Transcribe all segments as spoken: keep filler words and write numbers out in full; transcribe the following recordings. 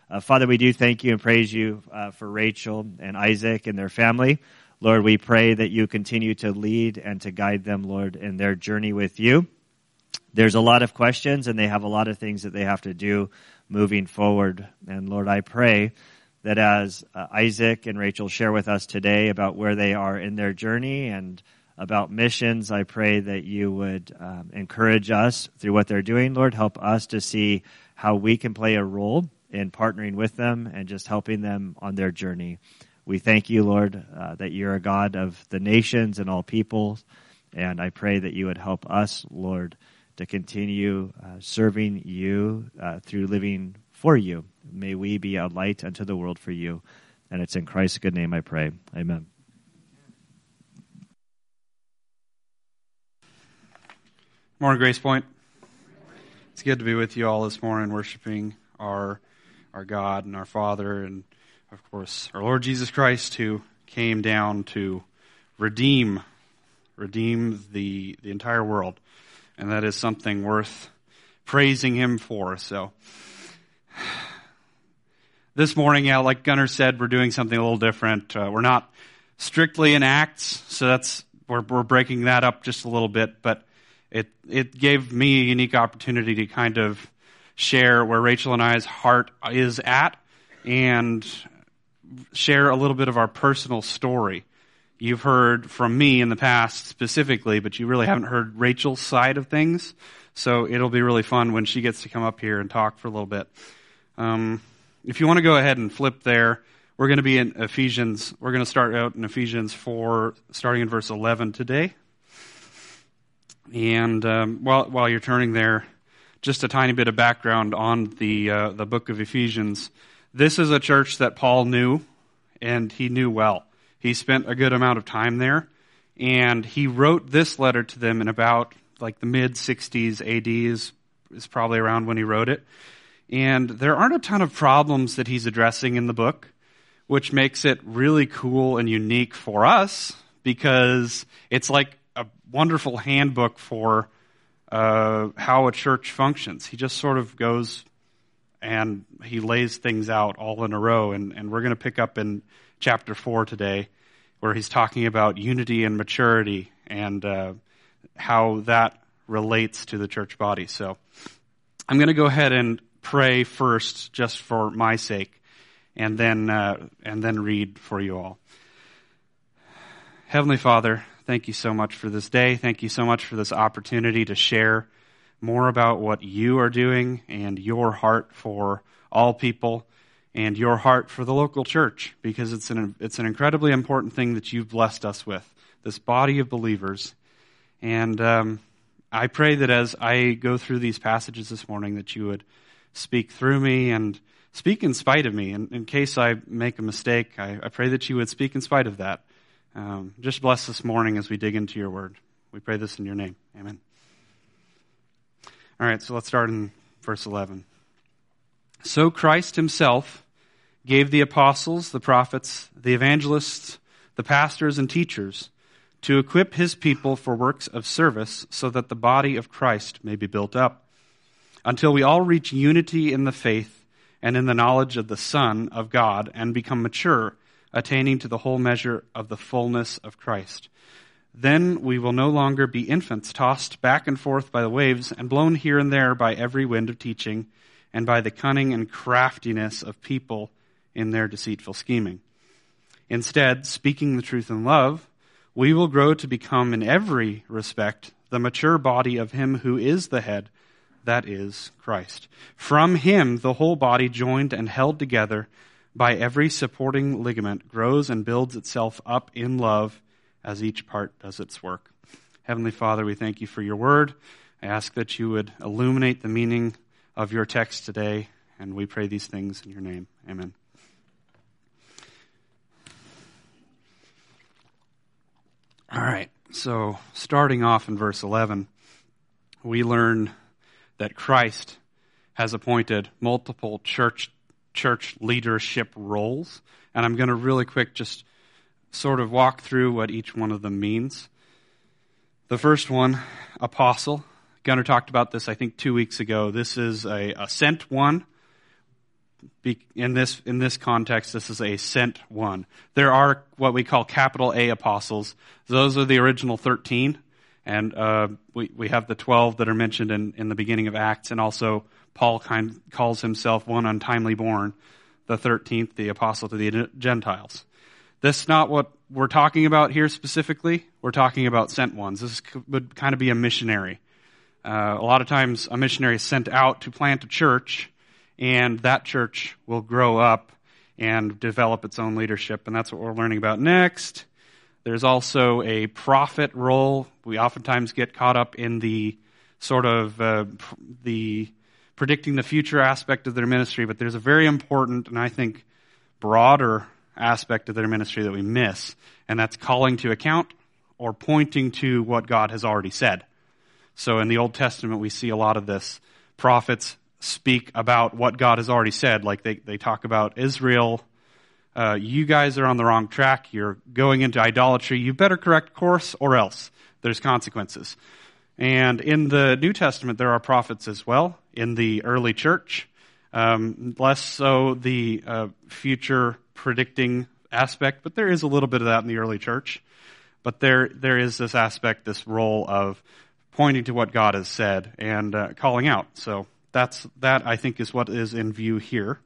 Uh, Father, we do thank you and praise you uh, for Rachel and Isaac and their family. Lord, we pray that you continue to lead and to guide them, Lord, in their journey with you. There's a lot of questions, and they have a lot of things that they have to do moving forward. And Lord, I pray that as uh, Isaac and Rachel share with us today about where they are in their journey and about missions, I pray that you would um, encourage us through what they're doing. Lord, help us to see how we can play a role in partnering with them and just helping them on their journey. We thank you, Lord, uh, that you're a God of the nations and all peoples, and I pray that you would help us, Lord, to continue uh, serving you uh, through living for you. May we be a light unto the world for you, and it's in Christ's good name I pray. Amen. Morning, Grace Point. It's good to be with you all this morning, worshiping our our God and our Father, and of course our Lord Jesus Christ, who came down to redeem, redeem the the entire world, and that is something worth praising Him for. So this morning, yeah, like Gunnar said, we're doing something a little different. Uh, we're not strictly in Acts, so that's we're we're breaking that up just a little bit, but It it gave me a unique opportunity to kind of share where Rachel and I's heart is at and share a little bit of our personal story. You've heard from me in the past specifically, but you really haven't heard Rachel's side of things. So it'll be really fun when she gets to come up here and talk for a little bit. Um, if you want to go ahead and flip there, we're going to be in Ephesians. We're going to start out in Ephesians four, starting in verse eleven today. And um, while while you're turning there, just a tiny bit of background on the uh, the book of Ephesians. This is a church that Paul knew, and he knew well. He spent a good amount of time there, and he wrote this letter to them in about like the mid sixties A D is, is probably around when he wrote it. And there aren't a ton of problems that he's addressing in the book, which makes it really cool and unique for us because it's like a wonderful handbook for uh, how a church functions. He just sort of goes and he lays things out all in a row. And, and we're going to pick up in chapter four today where he's talking about unity and maturity and uh, how that relates to the church body. So I'm going to go ahead and pray first just for my sake and then uh, and then read for you all. Heavenly Father, thank you so much for this day. Thank you so much for this opportunity to share more about what you are doing and your heart for all people and your heart for the local church, because it's an it's an incredibly important thing that you've blessed us with, this body of believers. And um, I pray that as I go through these passages this morning that you would speak through me and speak in spite of me. And in case I make a mistake, I, I pray that you would speak in spite of that. Um, just bless this morning as we dig into your word. We pray this in your name. Amen. All right, so let's start in verse eleven. So Christ himself gave the apostles, the prophets, the evangelists, the pastors and teachers to equip his people for works of service so that the body of Christ may be built up, until we all reach unity in the faith and in the knowledge of the Son of God and become mature, attaining to the whole measure of the fullness of Christ. Then we will no longer be infants, tossed back and forth by the waves and blown here and there by every wind of teaching and by the cunning and craftiness of people in their deceitful scheming. Instead, speaking the truth in love, we will grow to become in every respect the mature body of him who is the head, that is Christ. From him, the whole body, joined and held together by every supporting ligament, grows and builds itself up in love as each part does its work. Heavenly Father, we thank you for your word. I ask that you would illuminate the meaning of your text today, and we pray these things in your name. Amen. All right, so starting off in verse eleven, we learn that Christ has appointed multiple church church leadership roles, and I'm going to really quick just sort of walk through what each one of them means. The first one, apostle. Gunnar talked about this, I think, two weeks ago. This is a, a sent one. be, in this in this context, this is a sent one. There are what we call capital A apostles. Those are the original thirteen, and uh, we we have the twelve that are mentioned in, in the beginning of Acts, and also Paul kind calls himself one untimely born, the thirteenth, the apostle to the Gentiles. This is not what we're talking about here specifically. We're talking about sent ones. This would kind of be a missionary. Uh, a lot of times a missionary is sent out to plant a church, and that church will grow up and develop its own leadership, and that's what we're learning about next. There's also a prophet role. We oftentimes get caught up in the sort of uh, the predicting the future aspect of their ministry, but there's a very important and I think broader aspect of their ministry that we miss, and that's calling to account or pointing to what God has already said. So in the Old Testament, we see a lot of this. Prophets speak about what God has already said, like they, they talk about Israel. Uh, you guys are on the wrong track. You're going into idolatry. You better correct course or else there's consequences. And in the New Testament, there are prophets as well in the early church. Um, less so the uh, future predicting aspect, but there is a little bit of that in the early church. But there there is this aspect, this role of pointing to what God has said and uh, calling out. So that's that I think is what is in view here.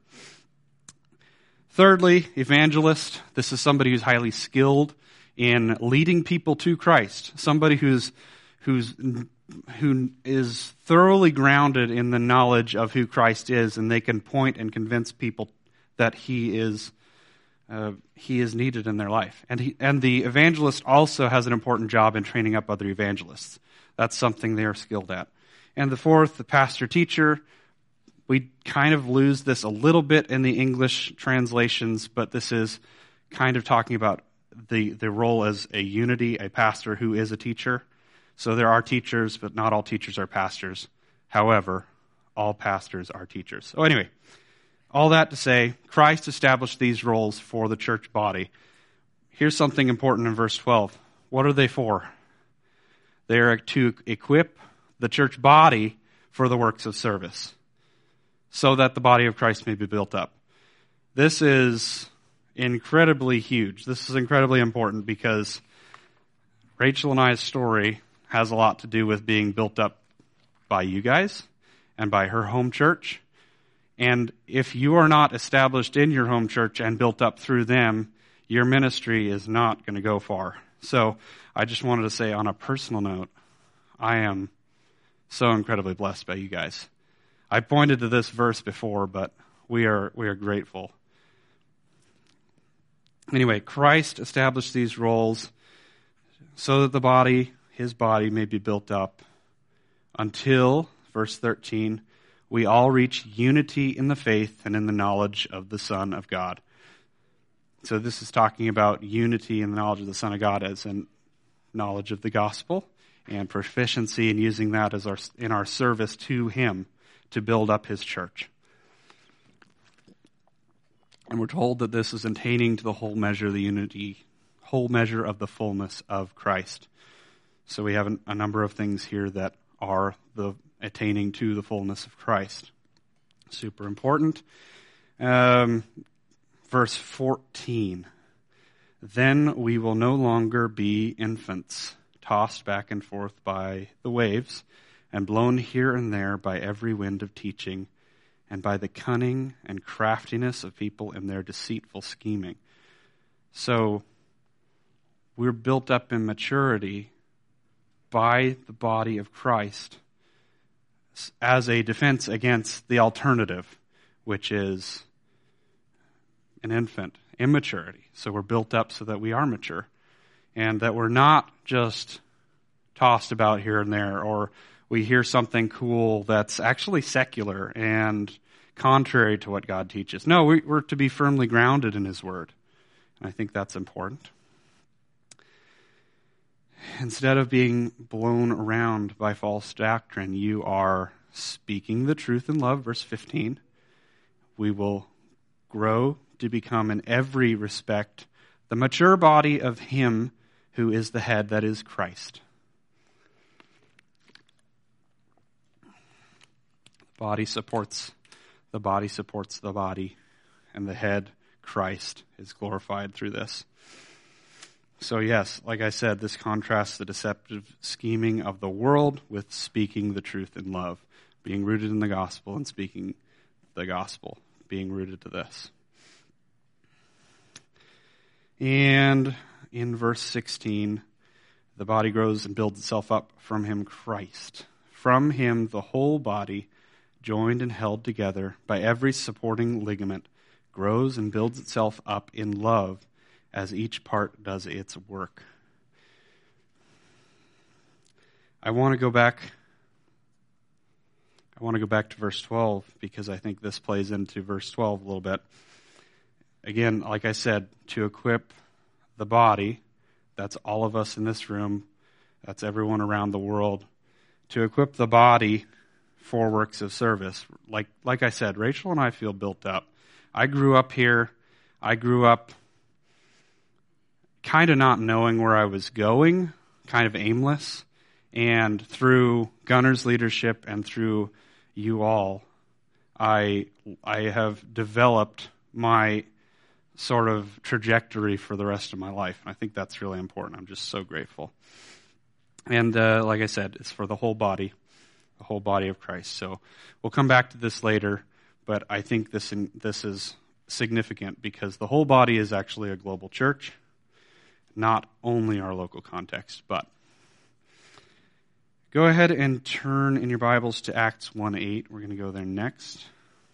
Thirdly, evangelist. This is somebody who's highly skilled in leading people to Christ. Somebody who's who's who is thoroughly grounded in the knowledge of who Christ is, and they can point and convince people that He is uh, He is needed in their life. And he, and the evangelist also has an important job in training up other evangelists. That's something they are skilled at. And the fourth, the pastor-teacher. We kind of lose this a little bit in the English translations, but this is kind of talking about the, the role as a unity, a pastor who is a teacher. So there are teachers, but not all teachers are pastors. However, all pastors are teachers. So anyway, all that to say, Christ established these roles for the church body. Here's something important in verse twelve. What are they for? They are to equip the church body for the works of service, so that the body of Christ may be built up. This is incredibly huge. This is incredibly important because Rachel and I's story has a lot to do with being built up by you guys and by her home church. And if you are not established in your home church and built up through them, your ministry is not going to go far. So I just wanted to say on a personal note, I am so incredibly blessed by you guys. I pointed to this verse before, but we are we are grateful. Anyway, Christ established these roles so that the body, His body, may be built up until, verse thirteen, we all reach unity in the faith and in the knowledge of the Son of God. So this is talking about unity in the knowledge of the Son of God as in knowledge of the gospel and proficiency in using that as our in our service to Him to build up His church. And we're told that this is attaining to the whole measure of the unity, whole measure of the fullness of Christ. So we have a number of things here that are the attaining to the fullness of Christ. Super important. Um, verse fourteen. Then we will no longer be infants, tossed back and forth by the waves, and blown here and there by every wind of teaching, and by the cunning and craftiness of people in their deceitful scheming. So we're built up in maturity by the body of Christ as a defense against the alternative, which is an infant, immaturity. So we're built up so that we are mature, and that we're not just tossed about here and there, or we hear something cool that's actually secular and contrary to what God teaches. No, we're to be firmly grounded in His Word. And I think that's important. Instead of being blown around by false doctrine, you are speaking the truth in love, verse fifteen. We will grow to become in every respect the mature body of Him who is the head, that is Christ. The body supports the body supports the body, and the head, Christ, is glorified through this. So yes, like I said, this contrasts the deceptive scheming of the world with speaking the truth in love, being rooted in the gospel and speaking the gospel, being rooted to this. And in verse sixteen, the body grows and builds itself up from him, Christ. From him, the whole body, joined and held together by every supporting ligament, grows and builds itself up in love as each part does its work. I want to go back I want to go back to verse twelve because I think this plays into verse twelve a little bit. Again, like I said, to equip the body, that's all of us in this room, that's everyone around the world, to equip the body for works of service. Like like I said, Rachel and I feel built up. I grew up here. I grew up kind of not knowing where I was going, kind of aimless. And through Gunner's leadership and through you all, I I have developed my sort of trajectory for the rest of my life. And I think that's really important. I'm just so grateful. And uh, like I said, it's for the whole body, the whole body of Christ. So we'll come back to this later, but I think this in, this is significant because the whole body is actually a global church, not only our local context, but. Go ahead and turn in your Bibles to Acts one eight. We're going to go there next.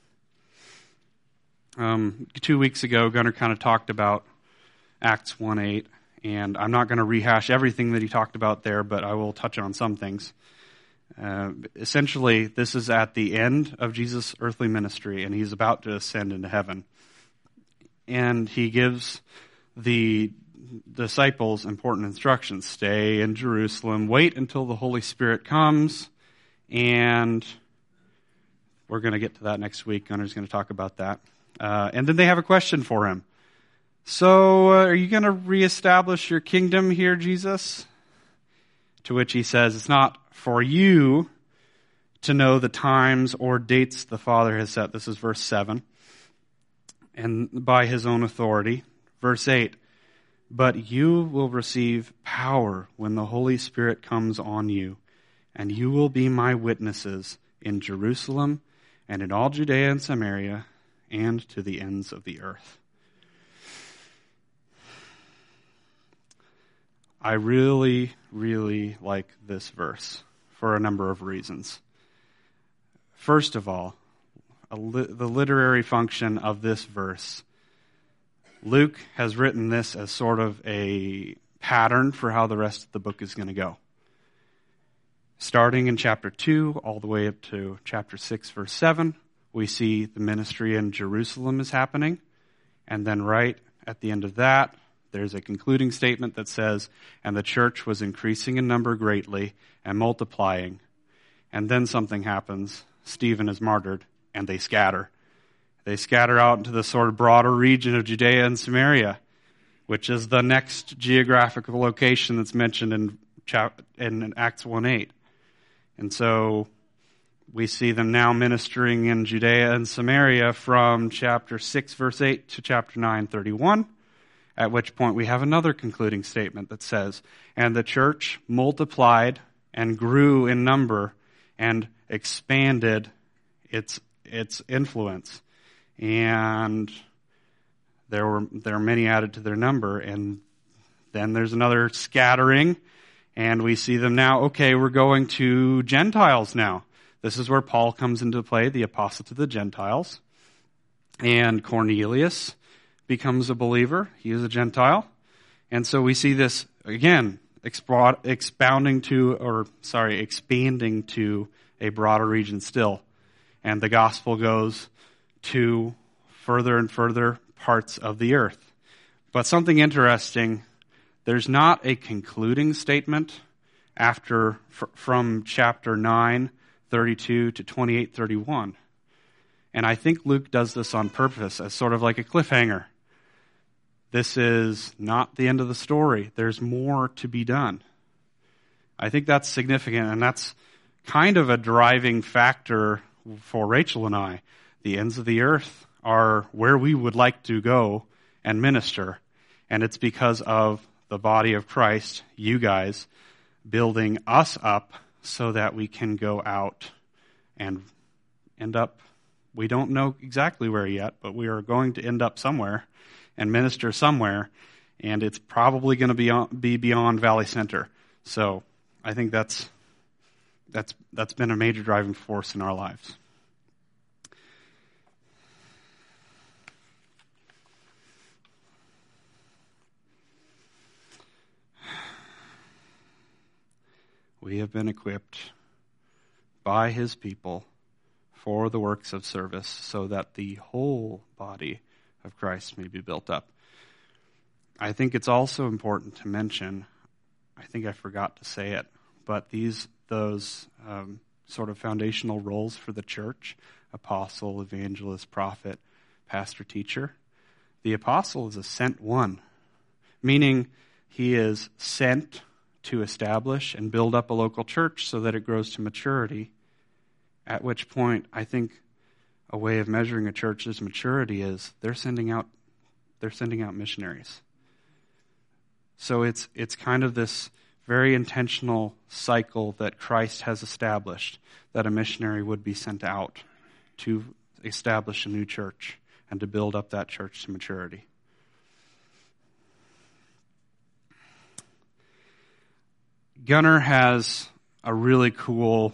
Um, two weeks ago, Gunnar kind of talked about Acts one eight, and I'm not going to rehash everything that he talked about there, but I will touch on some things. Uh, essentially, this is at the end of Jesus' earthly ministry, and he's about to ascend into heaven. And he gives the disciples important instructions. Stay in Jerusalem, wait until the Holy Spirit comes, and we're going to get to that next week. Gunner's going to talk about that. Uh, and then they have a question for him. So, uh, are you going to reestablish your kingdom here, Jesus? To which he says, it's not for you to know the times or dates the Father has set. This is verse seven. And by his own authority. Verse eight. But you will receive power when the Holy Spirit comes on you, and you will be my witnesses in Jerusalem and in all Judea and Samaria and to the ends of the earth. I really, really like this verse for a number of reasons. First of all, a li- the literary function of this verse. Luke has written this as sort of a pattern for how the rest of the book is going to go. Starting in chapter two, all the way up to chapter six, verse seven, we see the ministry in Jerusalem is happening. And then right at the end of that, there's a concluding statement that says, and the church was increasing in number greatly and multiplying. And then something happens. Stephen is martyred, and they scatter. They scatter out into the sort of broader region of Judea and Samaria, which is the next geographical location that's mentioned in, chap- in Acts one eight. And so we see them now ministering in Judea and Samaria from chapter six, verse eight to chapter nine, thirty-one, at which point we have another concluding statement that says, and the church multiplied and grew in number and expanded its its influence. And there were there are many added to their number, and then there's another scattering, and we see them now, okay, we're going to Gentiles now. This is where Paul comes into play, the apostle to the Gentiles. And Cornelius becomes a believer. He is a Gentile. And so we see this, again, expounding to, or sorry, expanding to a broader region still. And the gospel goes to further and further parts of the earth. But something interesting, there's not a concluding statement after f- from chapter nine, thirty-two to twenty-eight, thirty-one. And I think Luke does this on purpose as sort of like a cliffhanger. This is not the end of the story. There's more to be done. I think that's significant, and that's kind of a driving factor for Rachel and I. the ends of the earth are where we would like to go and minister. And it's because of the body of Christ, you guys, building us up so that we can go out and end up, we don't know exactly where yet, but we are going to end up somewhere and minister somewhere, and it's probably going to be on, be beyond Valley Center. So I think that's that's that's been a major driving force in our lives. We have been equipped by his people for the works of service so that the whole body of Christ may be built up. I think it's also important to mention, I think I forgot to say it, but these, those um, sort of foundational roles for the church, apostle, evangelist, prophet, pastor, teacher, the apostle is a sent one, meaning he is sent to establish and build up a local church so that it grows to maturity, at which point I think a way of measuring a church's maturity is they're sending out they're sending out missionaries. So it's it's kind of this very intentional cycle that Christ has established, that a missionary would be sent out to establish a new church and to build up that church to maturity. Gunnar has a really cool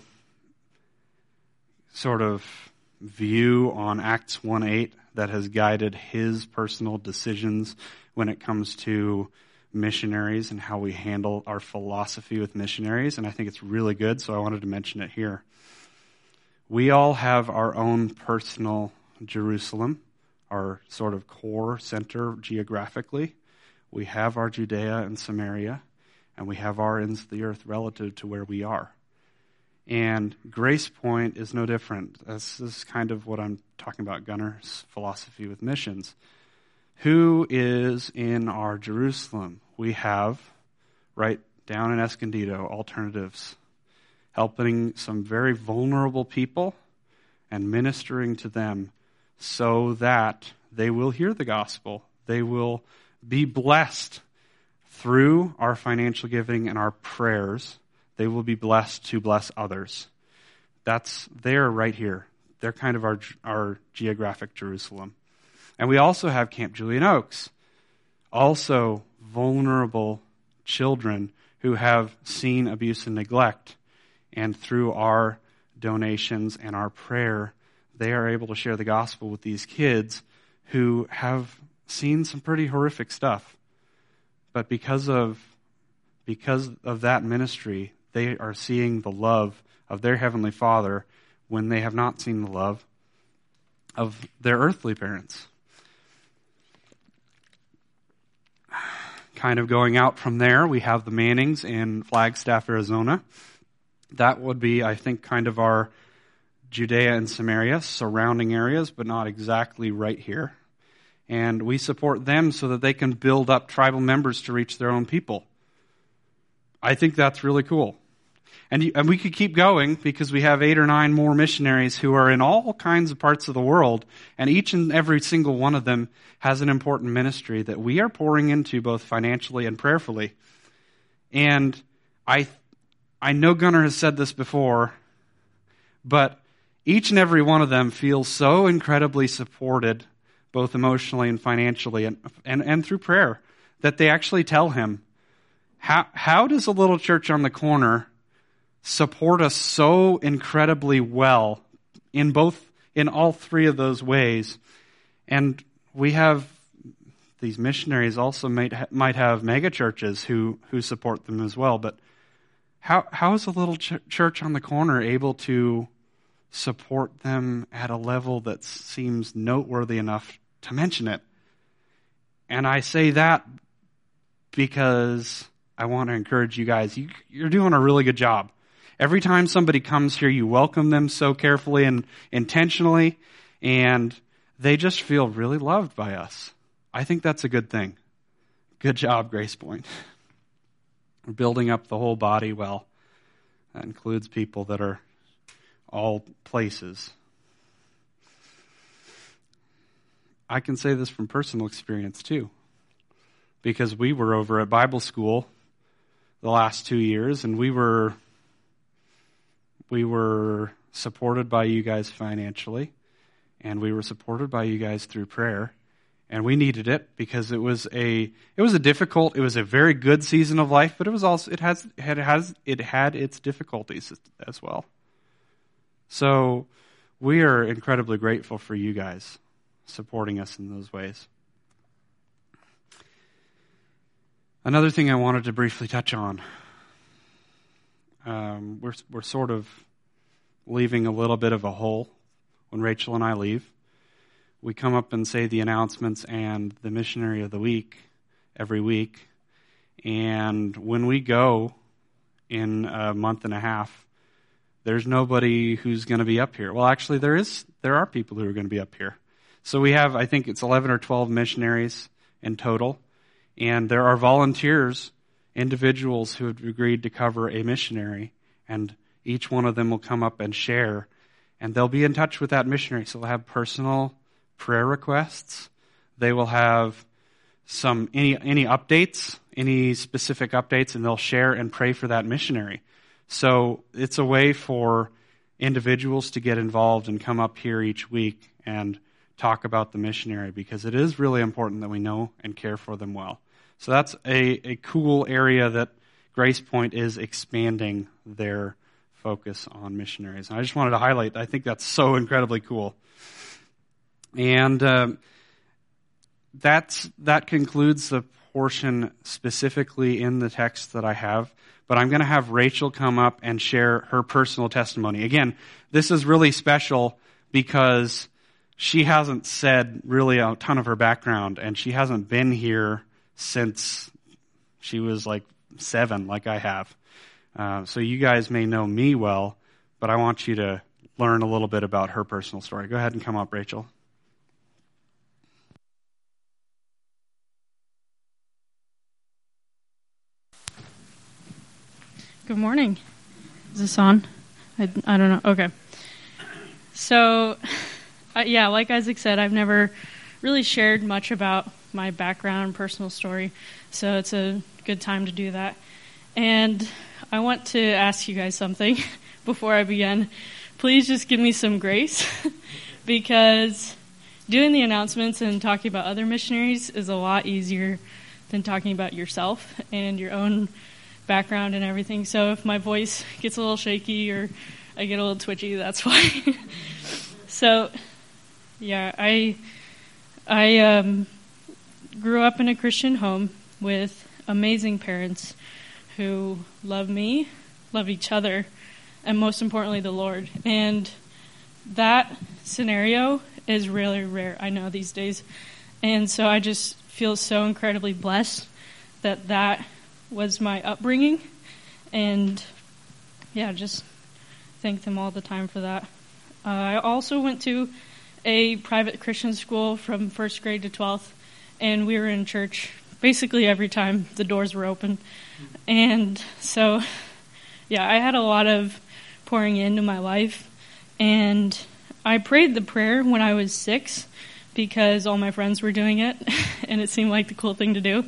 sort of view on Acts one eight that has guided his personal decisions when it comes to missionaries and how we handle our philosophy with missionaries, and I think it's really good, so I wanted to mention it here. We all have our own personal Jerusalem, our sort of core center geographically. We have our Judea and Samaria, and we have our ends of the earth relative to where we are. And Grace Point is no different. This is kind of what I'm talking about, Gunnar's philosophy with missions. Who is in our Jerusalem? We have, right down in Escondido, Alternatives, helping some very vulnerable people and ministering to them so that they will hear the gospel. They will be blessed through our financial giving and our prayers. They will be blessed to bless others. That's there right here. They're kind of our our geographic Jerusalem. And we also have Camp Julian Oaks. Also vulnerable children who have seen abuse and neglect. And through our donations and our prayer, they are able to share the gospel with these kids who have seen some pretty horrific stuff. But because of because of that ministry, they are seeing the love of their Heavenly Father when they have not seen the love of their earthly parents. Kind of going out from there, we have the Mannings in Flagstaff, Arizona. That would be, I think, kind of our Judea and Samaria, surrounding areas, but not exactly right here. And we support them so that they can build up tribal members to reach their own people. I think that's really cool. And, you, and we could keep going because we have eight or nine more missionaries who are in all kinds of parts of the world, and each and every single one of them has an important ministry that we are pouring into both financially and prayerfully. And I, I know Gunnar has said this before, but each and every one of them feels so incredibly supported, both emotionally and financially and, and, and through prayer, that they actually tell him, how, how does a little church on the corner support us so incredibly well in both, in all three of those ways? And we have, these missionaries also might, might have mega churches who, who support them as well, but how, how is a little ch- church on the corner able to support them at a level that seems noteworthy enough to mention it? And I say that because I want to encourage you guys. You, you're doing a really good job. Every time somebody comes here, you welcome them so carefully and intentionally, and they just feel really loved by us. I think that's a good thing. Good job, Grace Point. We're building up the whole body well. That includes people that are all places. I can say this from personal experience too, because we were over at Bible school the last two years, and we were we were supported by you guys financially, and we were supported by you guys through prayer, and we needed it because it was a it was a difficult, it was a very good season of life, but it was also it has it has it had its difficulties as well. So we are incredibly grateful for you guys supporting us in those ways. Another thing I wanted to briefly touch on, um, we're we're sort of leaving a little bit of a hole when Rachel and I leave. We come up and say the announcements and the missionary of the week every week, and when we go in a month and a half, there's nobody who's going to be up here. Well, actually, there is. There are people who are going to be up here. So we have, I think it's eleven or twelve missionaries in total. And there are volunteers, individuals who have agreed to cover a missionary. And each one of them will come up and share. And they'll be in touch with that missionary. So they'll have personal prayer requests. They will have some any any updates, any specific updates, and they'll share and pray for that missionary. So it's a way for individuals to get involved and come up here each week and talk about the missionary, because it is really important that we know and care for them well. So that's a, a cool area that Grace Point is expanding their focus on missionaries. And I just wanted to highlight, I think that's so incredibly cool. And um, that's that concludes the portion specifically in the text that I have. But I'm going to have Rachel come up and share her personal testimony. Again, this is really special because she hasn't said really a ton of her background, and she hasn't been here since she was like seven, like I have. Uh, so you guys may know me well, but I want you to learn a little bit about her personal story. Go ahead and come up, Rachel. Good morning. Is this on? I, I don't know. Okay. So, uh, yeah, like Isaac said, I've never really shared much about my background, personal story, so it's a good time to do that. And I want to ask you guys something before I begin. Please just give me some grace, because doing the announcements and talking about other missionaries is a lot easier than talking about yourself and your own background and everything. So if my voice gets a little shaky or I get a little twitchy, that's why. So, yeah, I I um, grew up in a Christian home with amazing parents who love me, love each other, and most importantly, the Lord. And that scenario is really rare, I know, these days. And so I just feel so incredibly blessed that that was my upbringing. And, yeah, just thank them all the time for that. Uh, I also went to a private Christian school from first grade to twelfth, and we were in church basically every time the doors were open. And so, yeah, I had a lot of pouring into my life, and I prayed the prayer when I was six because all my friends were doing it, and it seemed like the cool thing to do.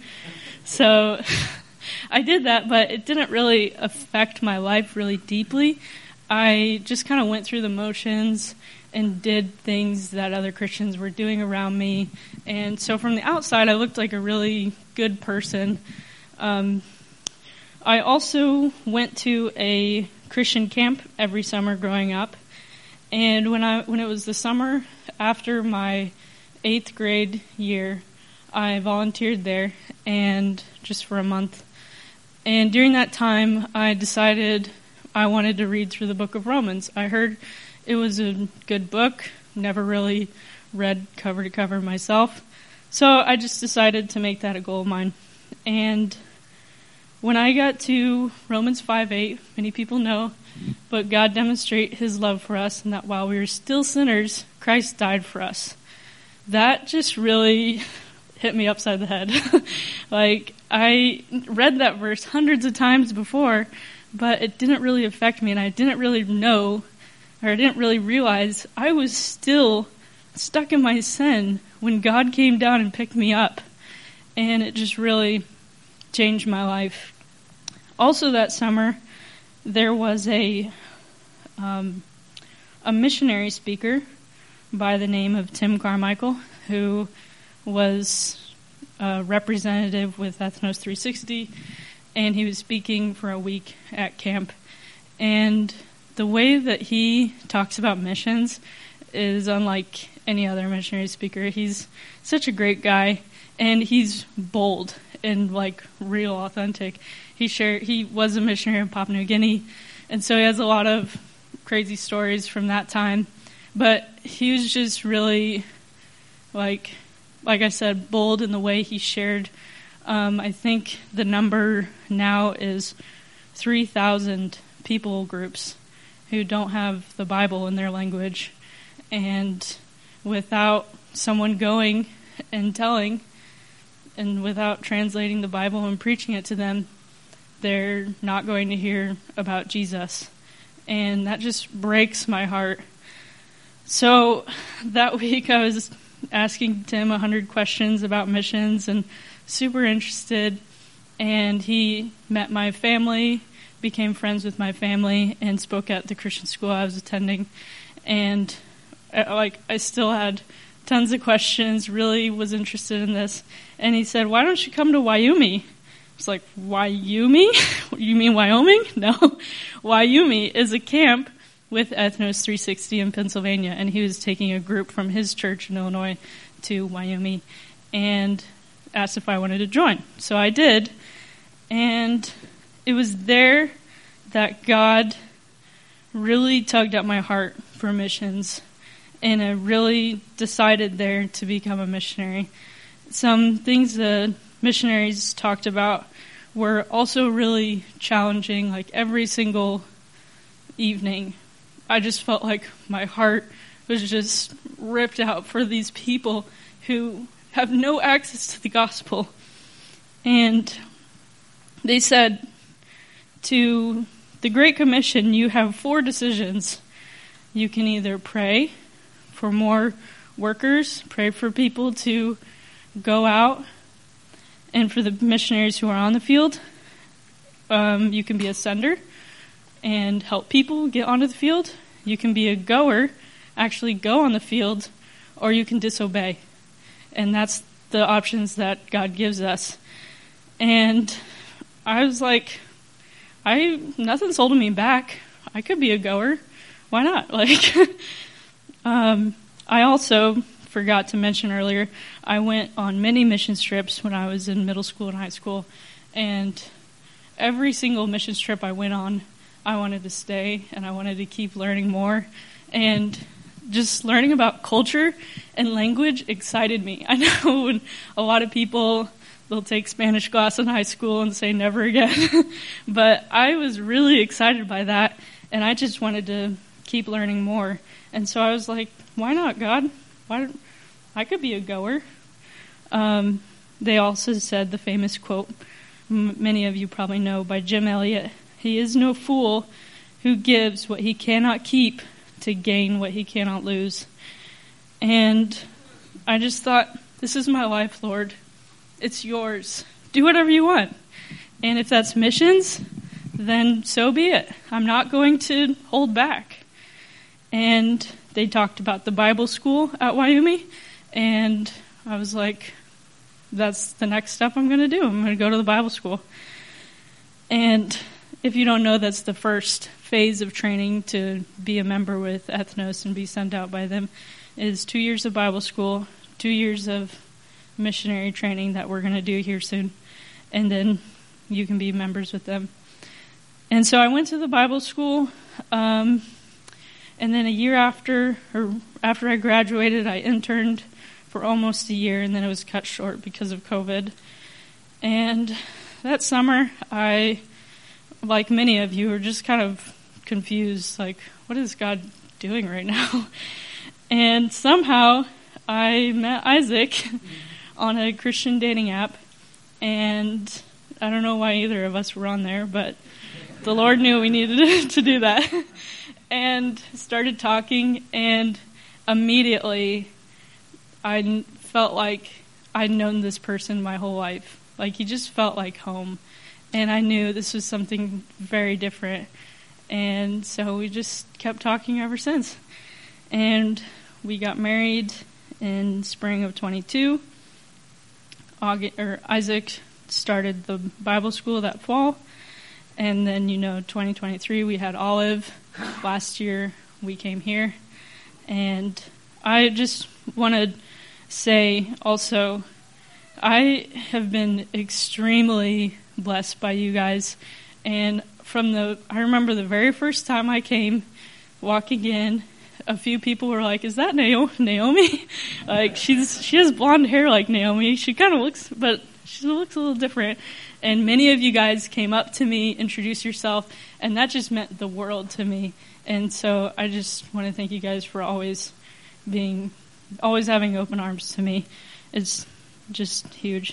So I did that, but it didn't really affect my life really deeply. I just kind of went through the motions and did things that other Christians were doing around me. And so from the outside, I looked like a really good person. Um, I also went to a Christian camp every summer growing up. And when I when it was the summer after my eighth grade year, I volunteered there, and just for a month. And during that time, I decided I wanted to read through the book of Romans. I heard it was a good book, never really read cover to cover myself. So I just decided to make that a goal of mine. And when I got to Romans five eight, many people know, but God demonstrate his love for us, and that while we were still sinners, Christ died for us. That just really hit me upside the head. Like, I read that verse hundreds of times before, but it didn't really affect me, and I didn't really know, or I didn't really realize I was still stuck in my sin when God came down and picked me up. And it just really changed my life. Also that summer, there was a um, a missionary speaker by the name of Tim Carmichael, who was a representative with Ethnos three sixty, and he was speaking for a week at camp. And the way that he talks about missions is unlike any other missionary speaker. He's such a great guy, and he's bold and like real authentic. He shared he was a missionary in Papua New Guinea, and so he has a lot of crazy stories from that time. But he was just really like like I said, bold in the way he shared. Um, I think the number now is three thousand people groups who don't have the Bible in their language. And without someone going and telling, and without translating the Bible and preaching it to them, they're not going to hear about Jesus. And that just breaks my heart. So that week I was asking Tim a hundred questions about missions and super interested. And he met my family, became friends with my family, and spoke at the Christian school I was attending. And like I still had tons of questions, really was interested in this. And he said, why don't you come to Wyoming? I was like, Wyoming? You mean Wyoming? No. Wyoming is a camp with Ethnos three sixty in Pennsylvania, and he was taking a group from his church in Illinois to Wyoming and asked if I wanted to join. So I did, and it was there that God really tugged at my heart for missions, and I really decided there to become a missionary. Some things the missionaries talked about were also really challenging. Like every single evening, I just felt like my heart was just ripped out for these people who have no access to the gospel. And they said, to the Great Commission, you have four decisions. You can either pray for more workers, pray for people to go out, and for the missionaries who are on the field, um, you can be a sender and help people get onto the field. You can be a goer, actually go on the field, or you can disobey. And that's the options that God gives us. And I was like, I nothing's holding me back. I could be a goer. Why not? Like, um, I also forgot to mention earlier, I went on many mission trips when I was in middle school and high school, and every single mission trip I went on, I wanted to stay, and I wanted to keep learning more, and just learning about culture and language excited me. I know when a lot of people, they'll take Spanish class in high school and say never again, but I was really excited by that, and I just wanted to keep learning more. And so I was like, why not, God? Why don't, I could be a goer. Um, they also said the famous quote, m- many of you probably know, by Jim Elliot, "He is no fool who gives what he cannot keep to gain what he cannot lose." And I just thought, this is my life, Lord. It's yours. Do whatever you want. And if that's missions, then so be it. I'm not going to hold back. And they talked about the Bible school at Wyoming, and I was like, that's the next step I'm going to do. I'm going to go to the Bible school. And if you don't know, that's the first phase of training to be a member with Ethnos and be sent out by them, is two years of Bible school, two years of missionary training that we're going to do here soon, and then you can be members with them. And so I went to the Bible school, um, and then a year after, or after I graduated, I interned for almost a year, and then it was cut short because of COVID. And that summer, I, like many of you, were just kind of confused, like, what is God doing right now? And somehow I met Isaac on a Christian dating app, and I don't know why either of us were on there, but the Lord knew we needed to do that. And started talking, and immediately I felt like I'd known this person my whole life. Like, he just felt like home. And I knew this was something very different. And so we just kept talking ever since. And we got married in spring of twenty-two. August, or Isaac started the Bible school that fall. And then, you know, twenty twenty-three, we had Olive. Last year, we came here. And I just want to say also, I have been extremely blessed by you guys. And from the, I remember the very first time I came, walking in, a few people were like, "Is that Naomi?" Like, she's she has blonde hair like Naomi. She kind of looks, but she looks a little different. And many of you guys came up to me, introduced yourself, and that just meant the world to me. And so I just want to thank you guys for always being, always having open arms to me. It's just huge.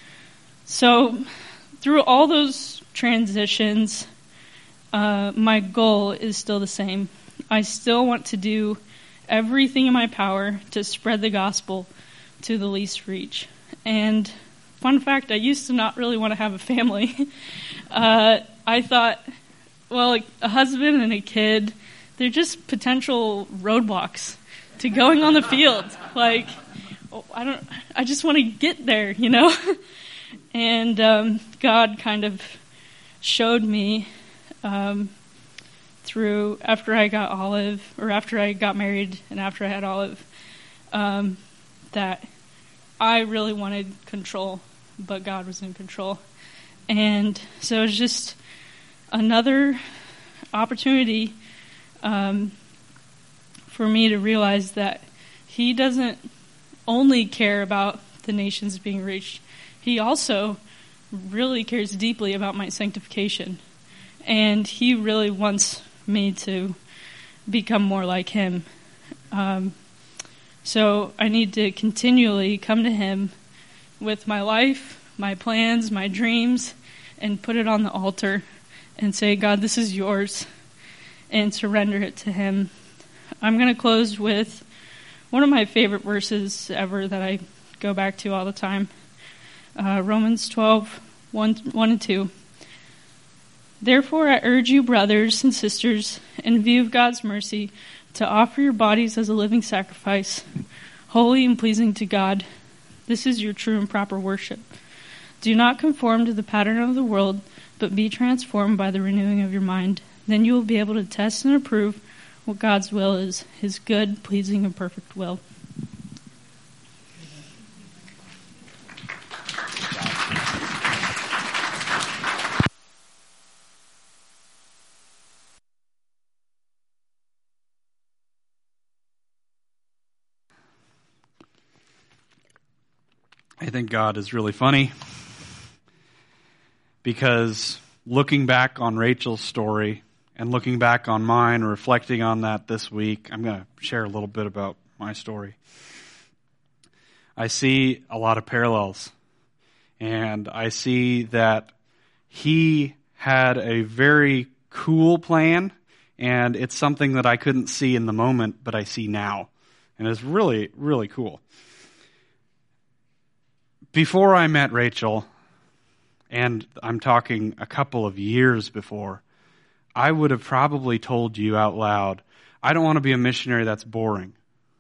So through all those transitions, uh, my goal is still the same. I still want to do everything in my power to spread the gospel to the least reach. And fun fact, I used to not really want to have a family. uh, I thought, well, like a husband and a kid, they're just potential roadblocks to going on the field. Like, oh, I don't, I just want to get there, you know? And um, God kind of showed me um, through, after I got Olive, or after I got married and after I had Olive, um, that I really wanted control, but God was in control. And so it was just another opportunity um, for me to realize that he doesn't only care about the nations being reached. He also really cares deeply about my sanctification. And he really wants me to become more like him. Um, so I need to continually come to him with my life, my plans, my dreams, and put it on the altar and say, "God, this is yours," and surrender it to him. I'm going to close with one of my favorite verses ever that I go back to all the time. Uh, Romans twelve, one, one and two. "Therefore I urge you, brothers and sisters, in view of God's mercy, to offer your bodies as a living sacrifice, holy and pleasing to God. This is your true and proper worship. Do not conform to the pattern of the world, but be transformed by the renewing of your mind. Then you will be able to test and approve what God's will is, his good, pleasing, and perfect will." I think God is really funny because looking back on Rachel's story and looking back on mine, reflecting on that this week, I'm going to share a little bit about my story. I see a lot of parallels, and I see that he had a very cool plan, and it's something that I couldn't see in the moment, but I see now, and it's really, really cool. Before I met Rachel, and I'm talking a couple of years before, I would have probably told you out loud, I don't want to be a missionary that's boring.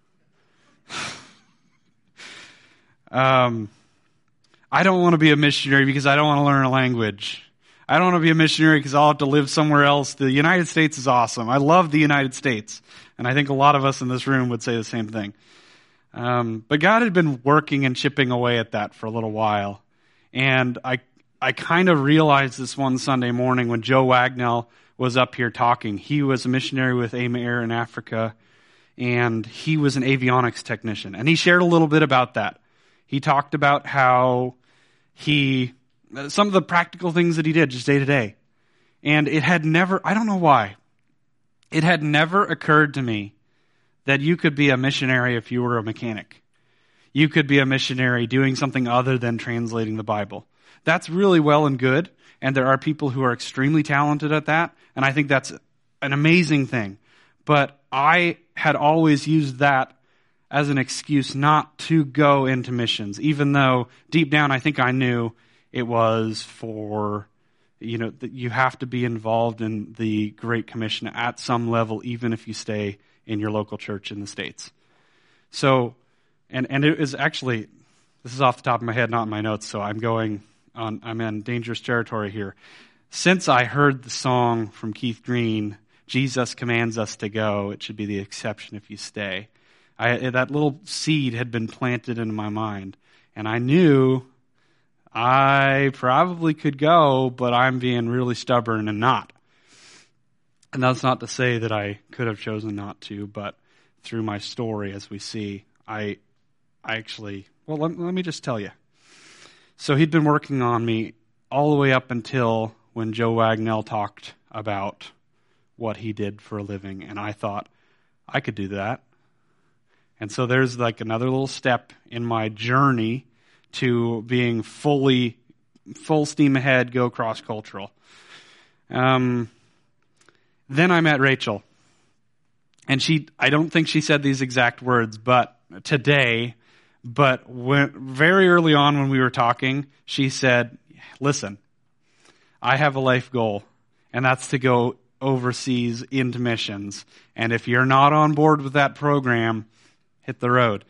um, I don't want to be a missionary because I don't want to learn a language. I don't want to be a missionary because I'll have to live somewhere else. The United States is awesome. I love the United States. And I think a lot of us in this room would say the same thing. Um, but God had been working and chipping away at that for a little while. And I I kind of realized this one Sunday morning when Joe Wagnell was up here talking. He was a missionary with AIM Air in Africa, and he was an avionics technician. And he shared a little bit about that. He talked about how he, some of the practical things that he did just day to day. And it had never, I don't know why, it had never occurred to me that you could be a missionary if you were a mechanic. You could be a missionary doing something other than translating the Bible. That's really well and good, and there are people who are extremely talented at that, and I think that's an amazing thing. But I had always used that as an excuse not to go into missions, even though deep down I think I knew it was for, you know, that you have to be involved in the Great Commission at some level, even if you stay in your local church in the States. So, and, and it is actually, this is off the top of my head, not in my notes, so I'm going on, I'm in dangerous territory here. Since I heard the song from Keith Green, Jesus commands us to go, it should be the exception if you stay. I, that little seed had been planted into my mind, and I knew I probably could go, but I'm being really stubborn and not. And that's not to say that I could have chosen not to, but through my story, as we see, I, I actually, well, let, let me just tell you. So he'd been working on me all the way up until when Joe Wagnell talked about what he did for a living, and I thought, I could do that. And so there's like another little step in my journey to being fully, full steam ahead, go cross-cultural. Um, then I met Rachel. And she, I don't think she said these exact words, but today, but when, very early on when we were talking, she said, listen, I have a life goal, and that's to go overseas into missions. And if you're not on board with that program, hit the road.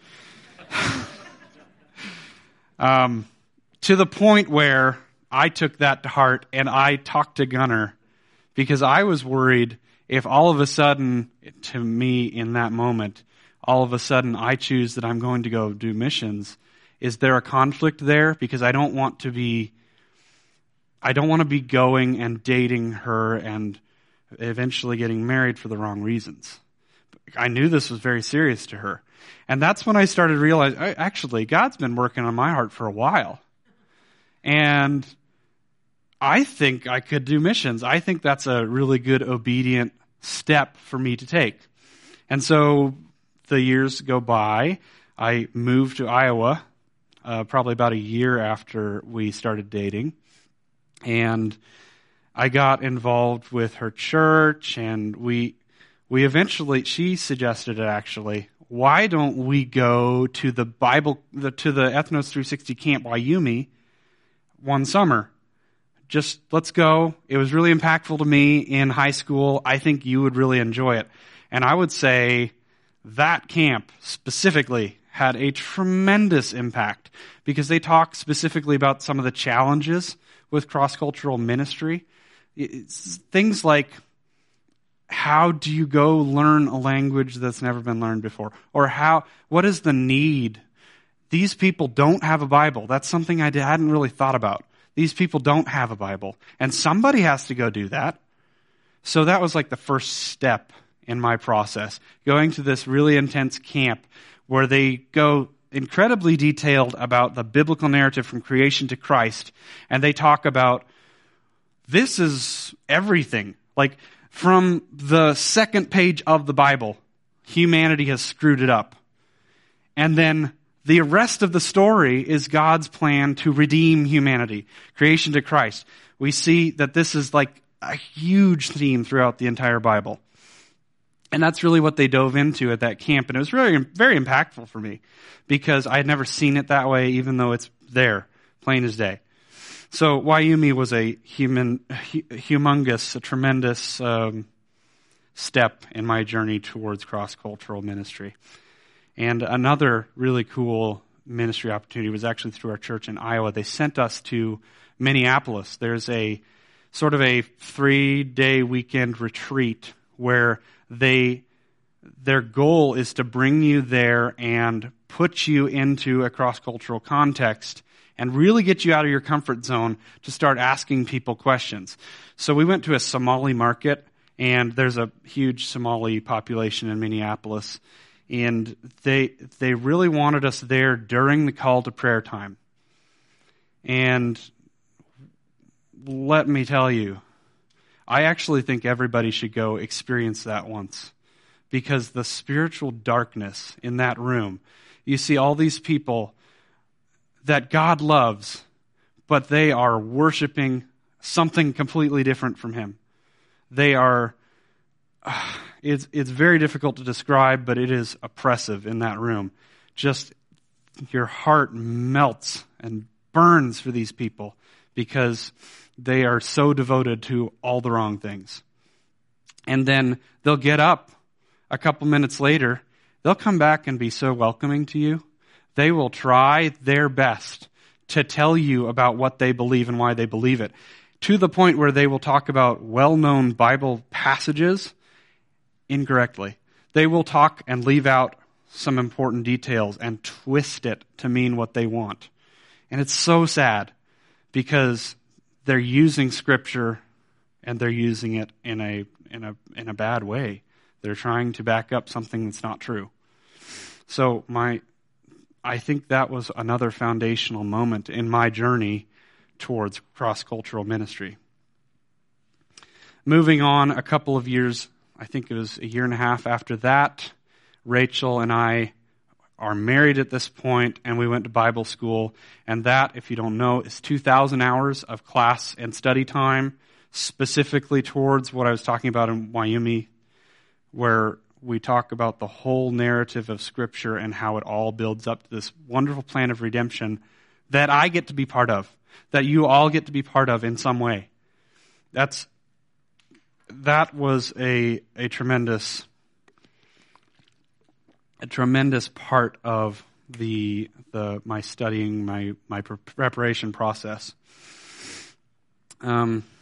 um, to the point where I took that to heart, and I talked to Gunnar, because I was worried if all of a sudden, to me in that moment, all of a sudden I choose that I'm going to go do missions, is there a conflict there? Because I don't want to be I don't want to be going and dating her and eventually getting married for the wrong reasons. I knew this was very serious to her. And that's when I started realizing, actually, God's been working on my heart for a while. And I think I could do missions. I think that's a really good, obedient step for me to take. And so the years go by. I moved to Iowa, uh, probably about a year after we started dating. And I got involved with her church, and we we eventually, she suggested it actually, why don't we go to the Bible, the, to the Ethnos three sixty Camp Wyoming one summer? Just, let's go. It was really impactful to me in high school. I think you would really enjoy it. And I would say that camp specifically had a tremendous impact because they talk specifically about some of the challenges with cross-cultural ministry. It's things like, how do you go learn a language that's never been learned before? Or how, what is the need? These people don't have a Bible. That's something I hadn't really thought about. These people don't have a Bible. And somebody has to go do that. So that was like the first step in my process, going to this really intense camp where they go incredibly detailed about the biblical narrative from creation to Christ. And they talk about, this is everything. Like, from the second page of the Bible, humanity has screwed it up. And then the rest of the story is God's plan to redeem humanity, creation to Christ. We see that this is like a huge theme throughout the entire Bible. And that's really what they dove into at that camp. And it was really very impactful for me because I had never seen it that way, even though it's there, plain as day. So Wyoming was a human, humongous, a tremendous um, step in my journey towards cross-cultural ministry. And another really cool ministry opportunity was actually through our church in Iowa. They sent us to Minneapolis. There's a sort of a three-day weekend retreat where they, their goal is to bring you there and put you into a cross-cultural context and really get you out of your comfort zone to start asking people questions. So we went to a Somali market, and there's a huge Somali population in Minneapolis, and they they really wanted us there during the call to prayer time. And let me tell you, I actually think everybody should go experience that once, because the spiritual darkness in that room, you see all these people that God loves, but they are worshiping something completely different from Him. They are uh, it's it's very difficult to describe, but it is oppressive in that room. Just your heart melts and burns for these people because they are so devoted to all the wrong things. And then they'll get up a couple minutes later. They'll come back and be so welcoming to you. They will try their best to tell you about what they believe and why they believe it, to the point where they will talk about well-known Bible passages incorrectly. They will talk and leave out some important details and twist it to mean what they want. And it's so sad because they're using Scripture and they're using it in a in a in a bad way. They're trying to back up something that's not true. So my I think that was another foundational moment in my journey towards cross-cultural ministry. Moving on a couple of years, I think it was a year and a half after that, Rachel and I are married at this point, and we went to Bible school. And that, if you don't know, is two thousand hours of class and study time, specifically towards what I was talking about in Wyoming, where we talk about the whole narrative of Scripture and how it all builds up to this wonderful plan of redemption that I get to be part of, that you all get to be part of in some way. That's that was a a tremendous a tremendous part of the the my studying, my my preparation process. Um,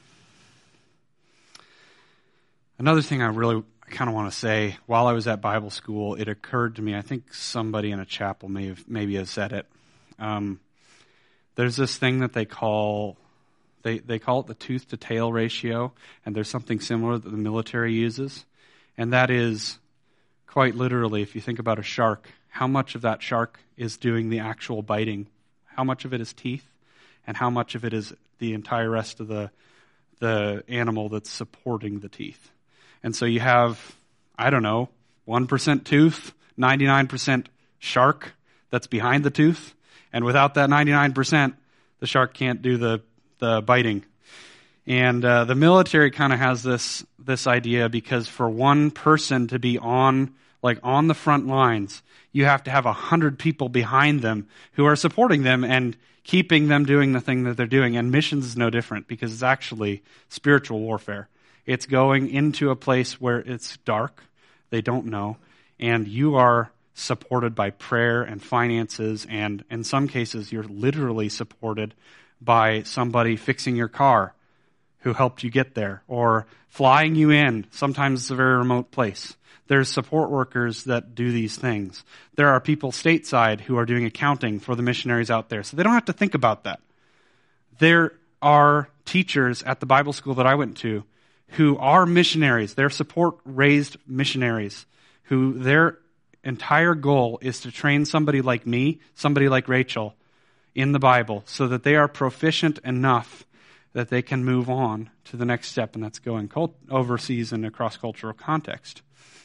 another thing I really kind of want to say, while I was at Bible school, it occurred to me, I think somebody in a chapel may have maybe has said it. Um, there's this thing that they call they they call it the tooth to tail ratio, and there's something similar that the military uses, and that is quite literally, if you think about a shark, how much of that shark is doing the actual biting? How much of it is teeth, and how much of it is the entire rest of the the animal that's supporting the teeth? And so you have, I don't know, one percent tooth, ninety-nine percent shark that's behind the tooth. And without that ninety-nine percent, the shark can't do the, the biting. And uh, the military kind of has this this idea, because for one person to be on, like on the front lines, you have to have a hundred people behind them who are supporting them and keeping them doing the thing that they're doing. And missions is no different, because it's actually spiritual warfare. It's going into a place where it's dark, they don't know, and you are supported by prayer and finances, and in some cases you're literally supported by somebody fixing your car who helped you get there, or flying you in. Sometimes it's a very remote place. There's support workers that do these things. There are people stateside who are doing accounting for the missionaries out there, so they don't have to think about that. There are teachers at the Bible school that I went to who are missionaries. They're support-raised missionaries who their entire goal is to train somebody like me, somebody like Rachel, in the Bible so that they are proficient enough that they can move on to the next step, and that's going cult- overseas in a cross-cultural context.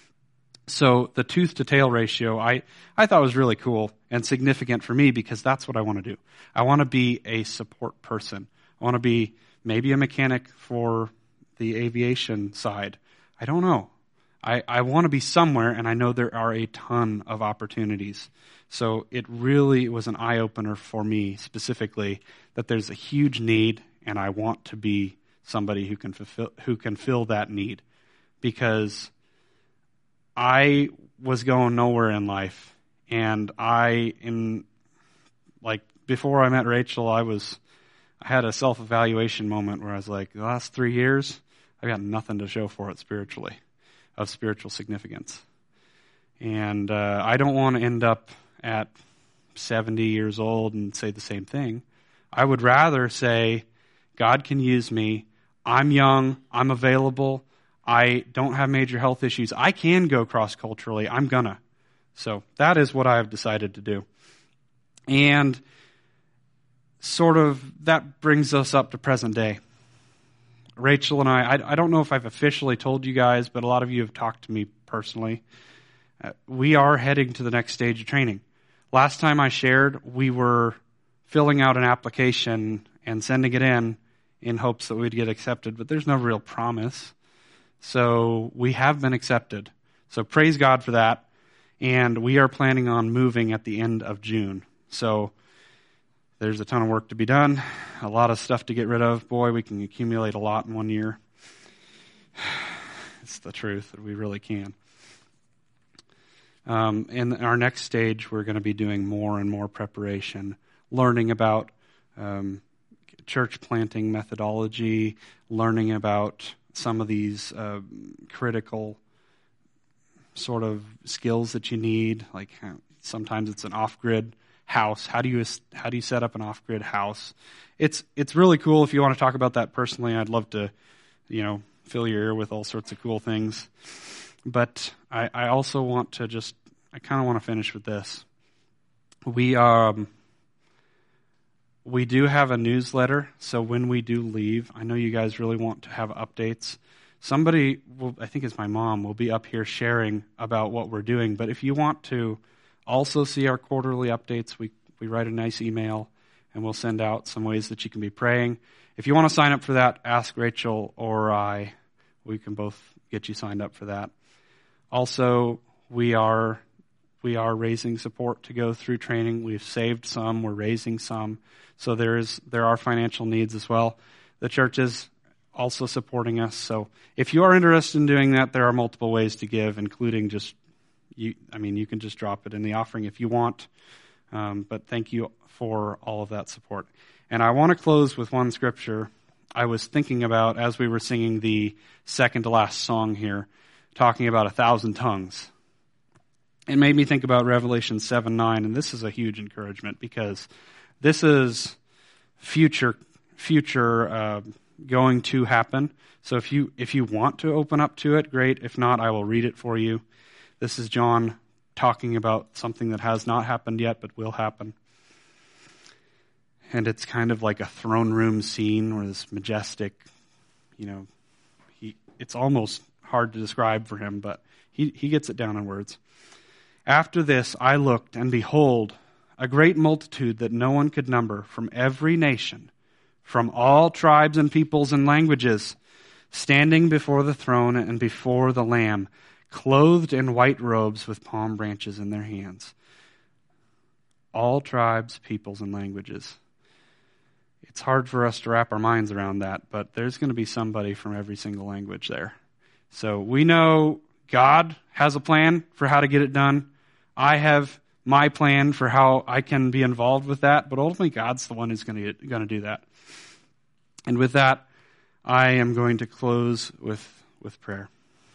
So the tooth-to-tail ratio, I, I thought was really cool and significant for me, because that's what I want to do. I want to be a support person. I want to be maybe a mechanic for the aviation side. I don't know. I, I want to be somewhere, and I know there are a ton of opportunities. So it really was an eye-opener for me specifically that there's a huge need, and I want to be somebody who can fulfill, who can fill that need, because I was going nowhere in life, and I, in like before I met Rachel, I was I had a self-evaluation moment where I was like, the last three years, I got nothing to show for it spiritually, of spiritual significance. And uh, I don't want to end up at seventy years old and say the same thing. I would rather say, God can use me. I'm young. I'm available. I don't have major health issues. I can go cross-culturally. I'm gonna. So that is what I have decided to do. And sort of that brings us up to present day. Rachel and I, I, I don't know if I've officially told you guys, but a lot of you have talked to me personally. Uh, we are heading to the next stage of training. Last time I shared, we were filling out an application and sending it in in hopes that we'd get accepted, but there's no real promise. So we have been accepted. So praise God for that. And we are planning on moving at the end of June. So there's a ton of work to be done, a lot of stuff to get rid of. Boy, we can accumulate a lot in one year. It's the truth, that we really can. Um, in our next stage, we're going to be doing more and more preparation, learning about um, church planting methodology, learning about some of these uh, critical sort of skills that you need. Like sometimes it's an off-grid house. How do you how do you set up an off-grid house? It's it's really cool. If you want to talk about that personally, I'd love to, you know, fill your ear with all sorts of cool things. But I, I also want to just I kind of want to finish with this. We um we do have a newsletter, so when we do leave, I know you guys really want to have updates. Somebody, will, I think it's my mom, will be up here sharing about what we're doing. But if you want to also see our quarterly updates, we, we write a nice email, and we'll send out some ways that you can be praying. If you want to sign up for that, ask Rachel or I. We can both get you signed up for that. Also, we are we are raising support to go through training. We've saved some. We're raising some. So there is there are financial needs as well. The church is also supporting us. So if you are interested in doing that, there are multiple ways to give, including just, you. I mean, you can just drop it in the offering if you want. Um, but thank you for all of that support. And I want to close with one scripture I was thinking about as we were singing the second to last song here, talking about a thousand tongues. It made me think about Revelation seven nine, and this is a huge encouragement because this is future future. Uh, going to happen. So if you if you want to open up to it, great. If not, I will read it for you. This is John talking about something that has not happened yet but will happen. And it's kind of like a throne room scene where this majestic, you know, he it's almost hard to describe for him, but he, he gets it down in words. After this I looked, and behold, a great multitude that no one could number, from every nation, from all tribes and peoples and languages, standing before the throne and before the Lamb, clothed in white robes with palm branches in their hands. All tribes, peoples, and languages. It's hard for us to wrap our minds around that, but there's going to be somebody from every single language there. So we know God has a plan for how to get it done. I have my plan for how I can be involved with that, but ultimately God's the one who's going to going to do that. And with that, I am going to close with, with prayer.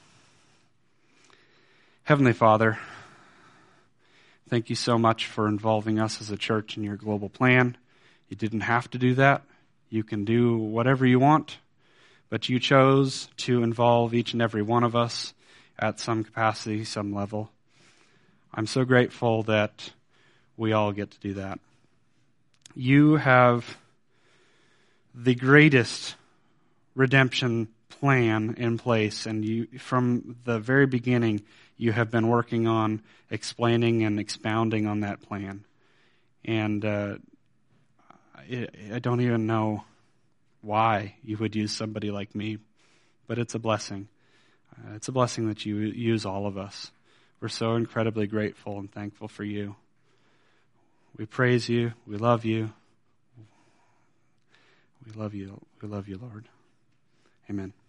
Heavenly Father, thank you so much for involving us as a church in your global plan. You didn't have to do that. You can do whatever you want, but you chose to involve each and every one of us at some capacity, some level. I'm so grateful that we all get to do that. You have the greatest redemption plan in place, and you, from the very beginning, you have been working on explaining and expounding on that plan. And uh, I, I don't even know why you would use somebody like me, but it's a blessing. Uh, it's a blessing that you use all of us. We're so incredibly grateful and thankful for you. We praise you. We love you. We love you. We love you, Lord. Amen.